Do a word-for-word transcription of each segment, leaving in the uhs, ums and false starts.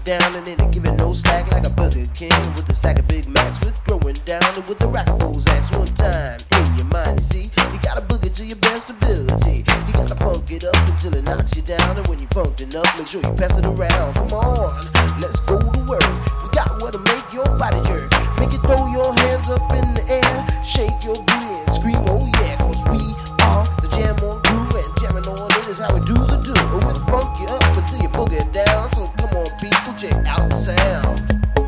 down and ain't giving no slack like a Burger King with a sack of Big Macs with throwing down and with the rock rolls axe one time in your mind. You see, you gotta boogie to your best ability. You gotta funk it up until it knocks you down, and when you funked enough, make sure you pass it around. Come on, let's go to work. We got what to make your body jerk. Make you throw your hands up in the air, shake your booty and scream, oh yeah, 'cause we are the Jam on Crew, and jamming on it is how we do the do. We'll funk you up until you boogie down. So come on, people, check out the sound.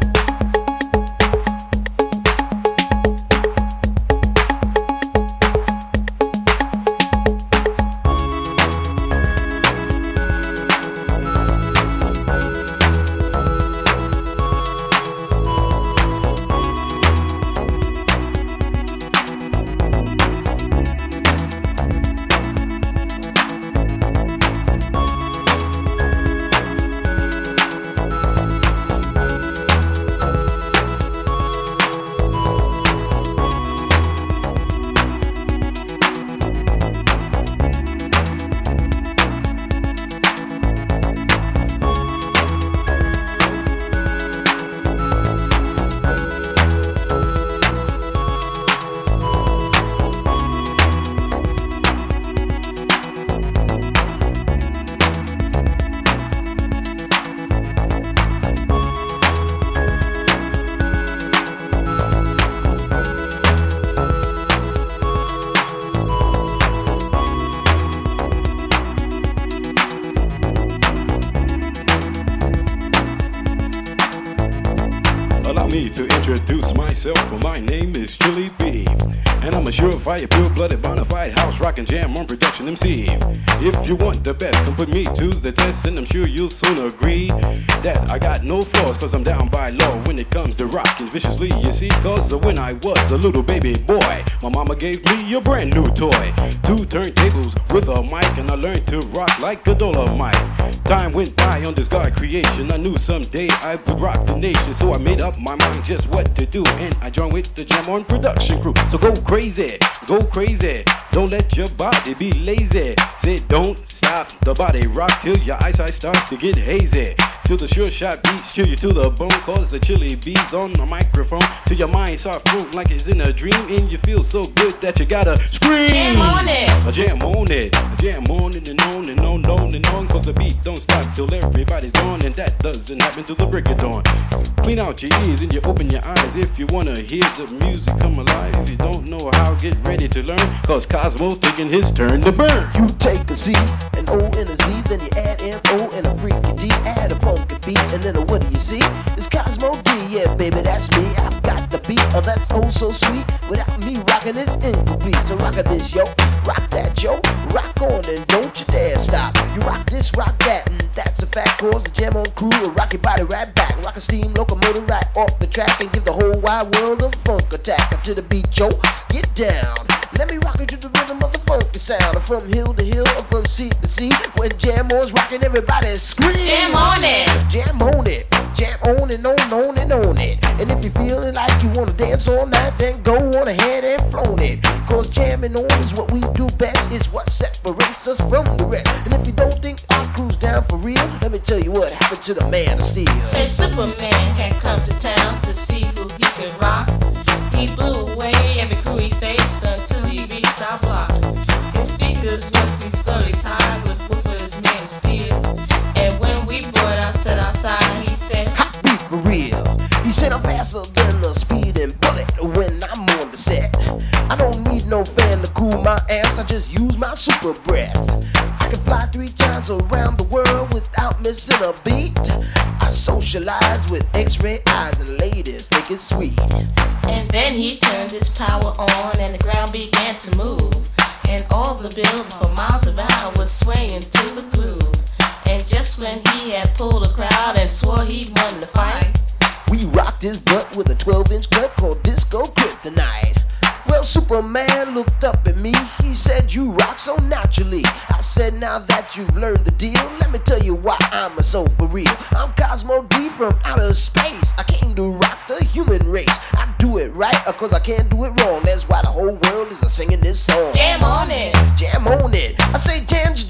Allow me to introduce myself, for my name is Chili B, and I'm a surefire, pure-blooded, bonafide, house rockin' jam on production M C. If you want the best, come put me to the test, and I'm sure you'll soon agree that I got no flaws, 'cause I'm down by law when it comes to rockin' viciously, you see. 'Cause when I was a little baby boy, my mama gave me a brand new toy, two turntables with a mic, and I learned to rock like a Dolomite. Time went by on this God creation, I knew someday I would rock the nation, so I made up my mind just what to do, and I joined with the Jam on production crew. So go crazy, go crazy, don't let your body be lazy. Say don't stop the body rock till your eyesight starts to get hazy, till the sure shot beats chill you to the bone, 'cause the Chili B's on the microphone, till your mind starts floating like it's in a dream, and you feel so good that you gotta scream. Jam on it, a jam on it, a jam on it and on and on and on and on, 'cause the beat don't stop till everybody's gone, and that doesn't happen till the break of dawn. Clean out your ears and you open your eyes if you wanna hear the music come alive. If you don't know how, get ready to learn, 'cause Cosmo's taking his turn to burn. You take a C, an O and a Z, then you add M O and a freaky D, add a funky beat, and then a what do you see? It's Cosmo D, yeah baby, that's me. I've got the beat, oh that's oh so sweet. Without me rocking it's incomplete. So rock this yo, rock that yo, rock on and don't you dare stop. You rock this, rock that, and that's a fact. 'Cause the Jam on Crew will rock your body right back. Rock a steam locomotive right off the track, and give the whole wide world a funk attack. Up to the beat, yo, get down. Let me rock you to the rhythm of the funky sound. From hill to hill, or from sea to sea. When Jam on's rocking, everybody scream. Jam on it, Jam on it, jam on and on, on and on it. And if you're feeling like you wanna dance all night, then go on ahead and flown it. 'Cause jamming on is what we do best, it's what separates us from the rest. And if you don't think our crew's down for real, let me tell you what happened to the man of steel. say Superman had come to town to see who he could rock. He blew away every crew he faced until he reached our block. His speakers must be studied high with woofers made of steel. And when we brought our set outside, he said, Hot beat for real. He said I'm faster than a speeding bullet when I'm on the set. I don't need no fan to cool my ass, I just use my super breath. I can fly three times around the world without missing a beat. I socialize with x-ray eyes and ladies think it's sweet. and then he turned his power on and the ground began to move. And all the buildings for miles around was swaying to the groove. And just when he had pulled a crowd and swore he won the fight, We rocked his butt with a twelve inch cut called Disco Kryptonite. Well, Superman looked up at me, he said, you rock so naturally. I said, now that you've learned the deal, let me tell you why I'm a soul for real. I'm Cosmo D from outer space, I came to rock the human race. I do it right, uh, cause I can't do it wrong. That's why the whole world is uh, singing this song. jam on it, Jam on it, I say jam, j- j- j-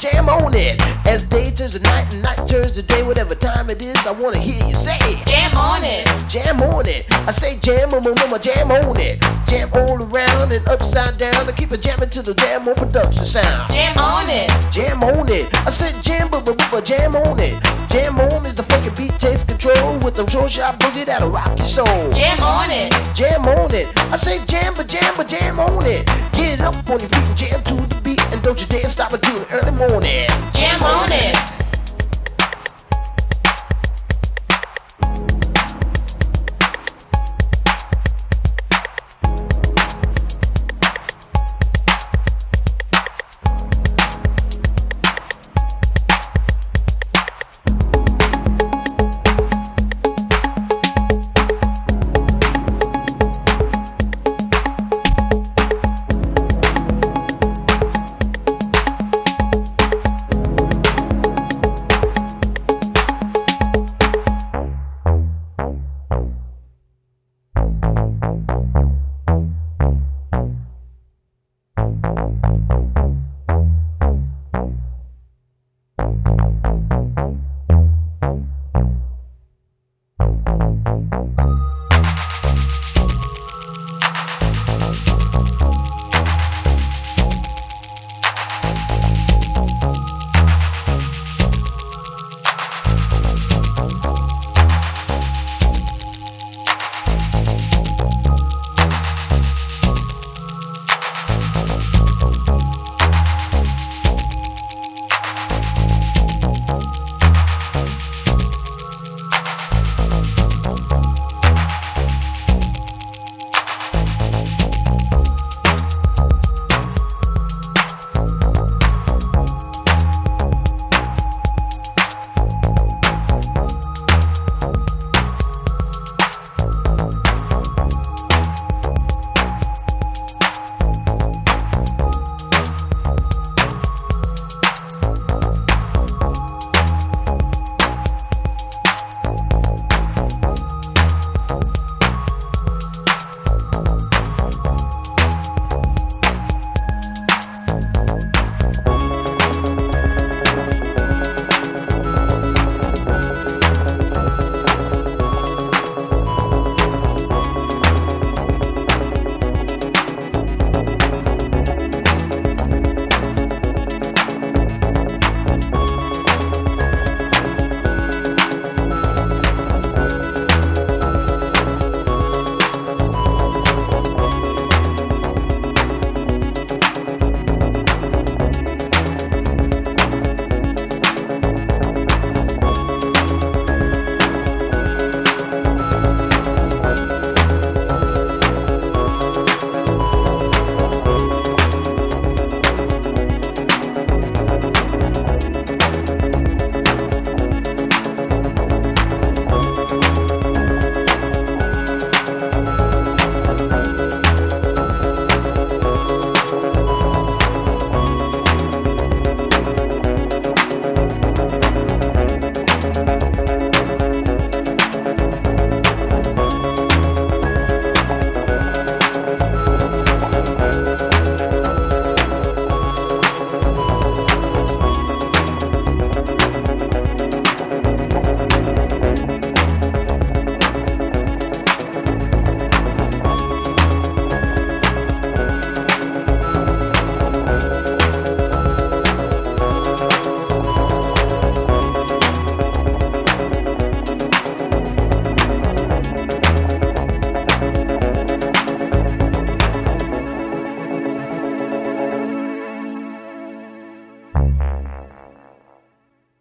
jam on it. As day turns to night and night turns to day, whatever time it is, I wanna hear you say jam on it. Jam on it. I say jam, mama, mama, jam on it. Jam all around and upside down. I keep it jamming to the jam on production sound. Jam on it. Jam on it. I said jam, but but jam on it. Jam on is the funky beat takes control with the short sharp boogie that'll rock your soul. Jam on it. Jam on it. I say jam, but jam, but jam on it. Get up on your feet and jam to the beat, and don't you dare stop it till the early morning. Jam on it.